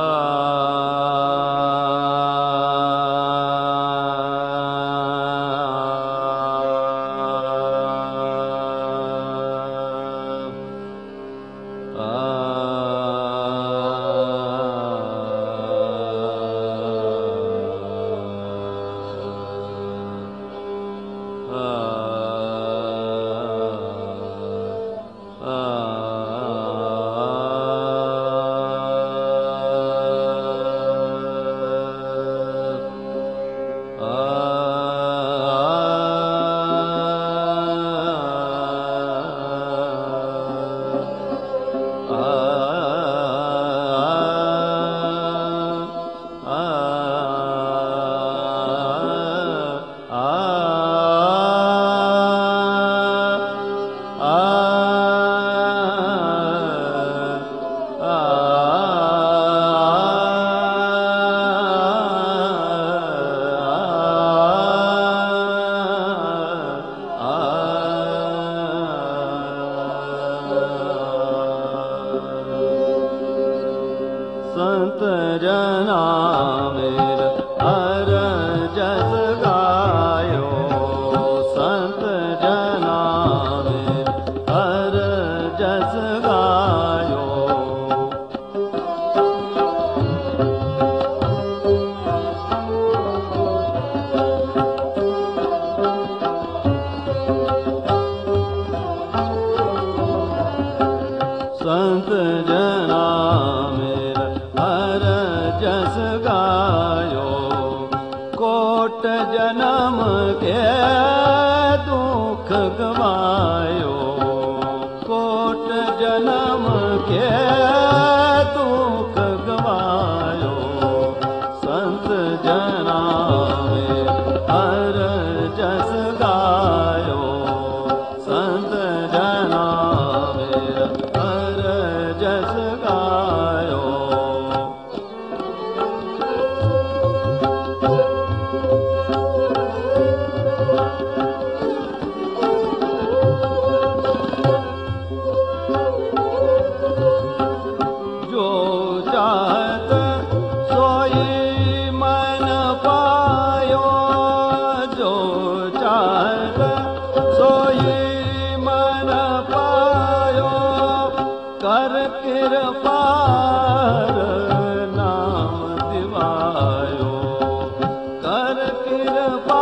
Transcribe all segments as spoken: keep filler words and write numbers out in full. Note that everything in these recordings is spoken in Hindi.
संत जना मेरा हर जस गायो, संत जना मेरा हर जस गायो। संत जना जस गायो, कोट जन्म के दुख गवायो, कोट जन्म के दुख गवायो। संत जना में हर जस गायो, संत जना में हर जस गायो। कर कृपा नाम दिवायो, कर कृपा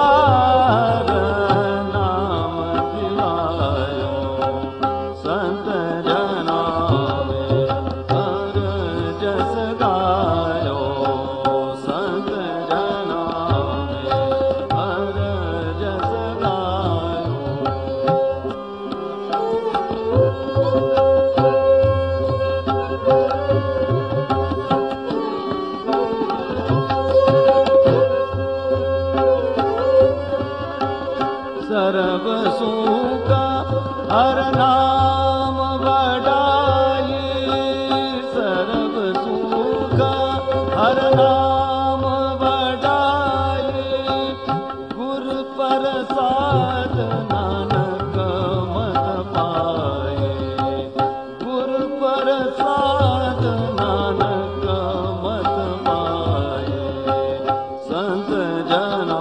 नाम दिवायो। संत जना में हर जस गायो, संत जना में हर जस गायो। सर्व सुख हर नाम बढ़ाई, सर्व सुख हर नाम बढ़ाई। गुरु प्रसाद नानक मत पाए, गुरु प्रसाद नानक मत पाए। संत जना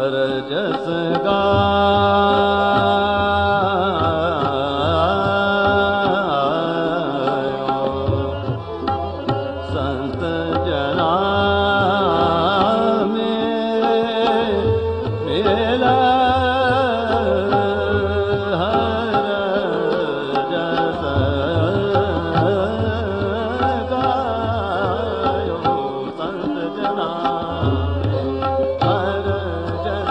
हर जस गायो संत जना में मेला हर जस गायो संत जना हर जस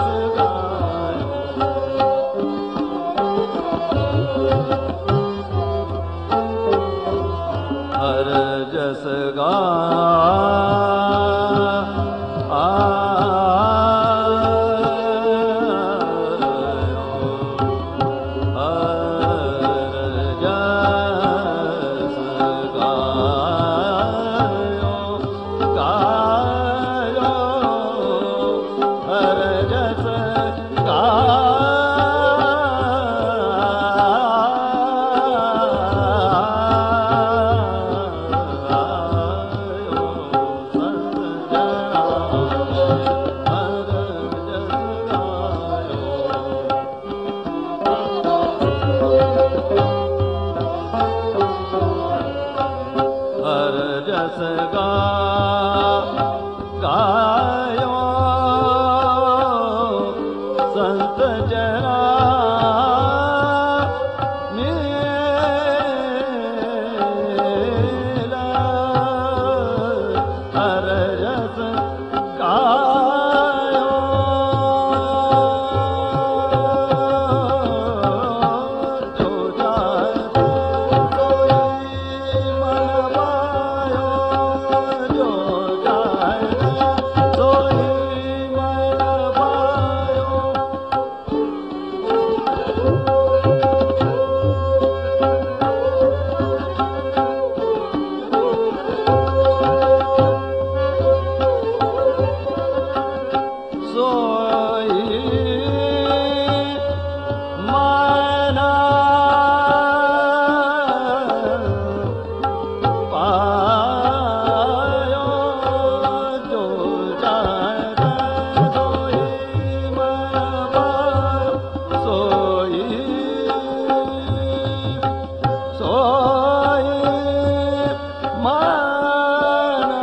गायो हर जस जस गायो संत जना मेला हर जस गायो जो जाए सोई मन पायो जो जाए सोई मन पायो सोई माना पायो जो जाए सोई मन पायो सोई सोई माना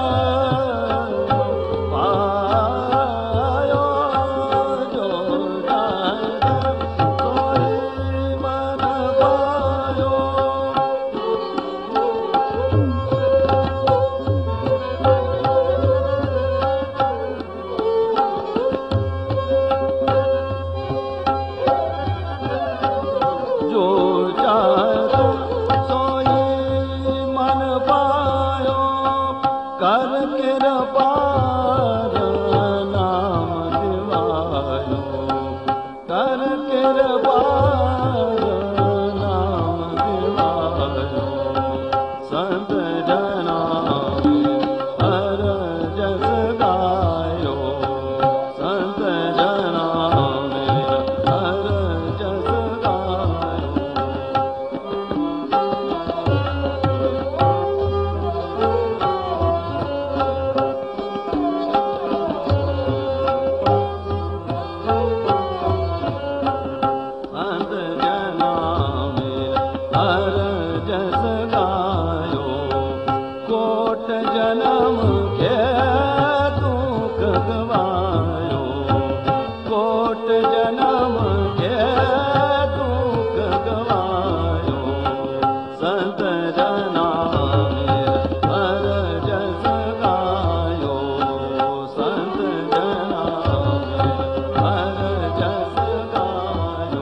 पायो जो जाए सोई मन पायो जो जाए सोई मन पायो कर कृपार नाम दिवायो कर कृपार नाम दिवायो संत जना हर जस गायो संत जना हर जस गायो संत जना हर जस गायो कोट जन्म के दुख गवायो कोट जन्म के दुख गवायो संत जना हर जस गायो संत जना हर जस गायो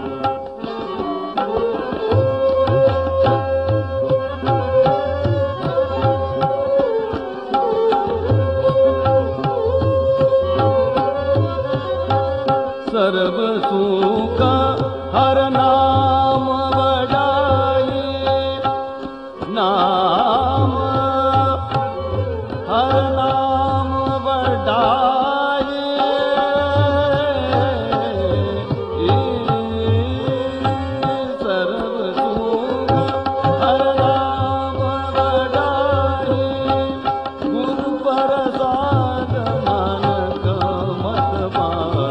सर्व सुख हर नाम बड़ाई नाम हर नाम बड़ाई सर्व सुख हर नाम बड़ाई गुरु प्रसाद मन का मत पाई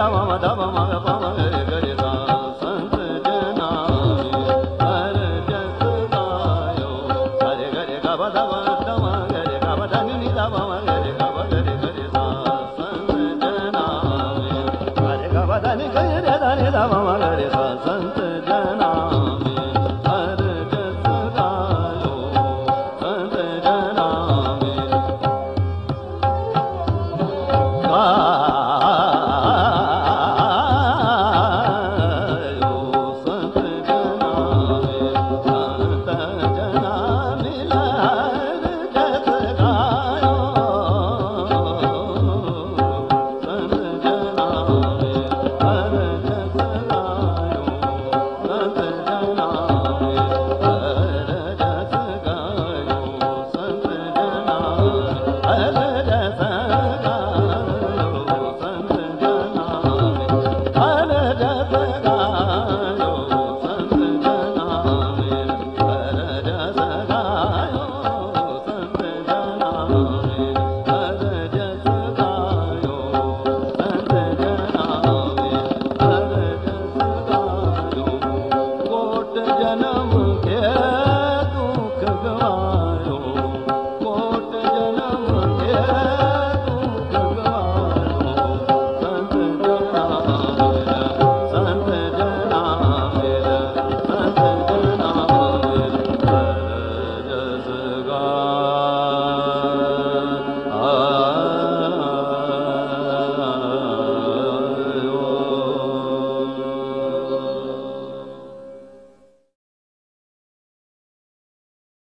गा मा धा मा मा गा पा मा गा रे गा रे सा संत जना में हर जस गायो हरे गा रे गा बा धा मा धा मा गा रे गा बा धा नि नि धा मा मा गा रे गा बा गा रे गा रे सा संत जना में हरे गा बा धा नि गा